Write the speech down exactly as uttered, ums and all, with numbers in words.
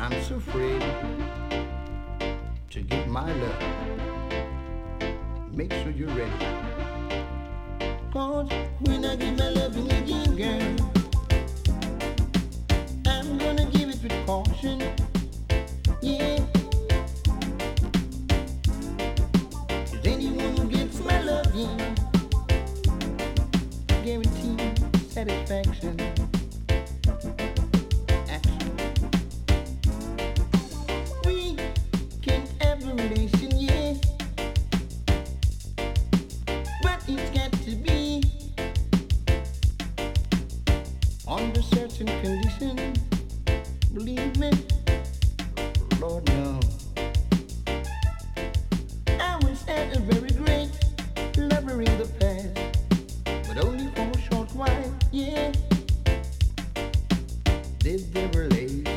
I'm so afraid to give my love. Make sure you're ready. Cause when I give my loving again, girl, I'm gonna give it with caution. Yeah. Cause anyone who gets my loving guarantee satisfaction. Action. We can have a relation, yeah, but it's got to be under certain conditions. Believe me, Lord knows. I once had a very great lover in the past, but only for a short while, yeah. Did the relation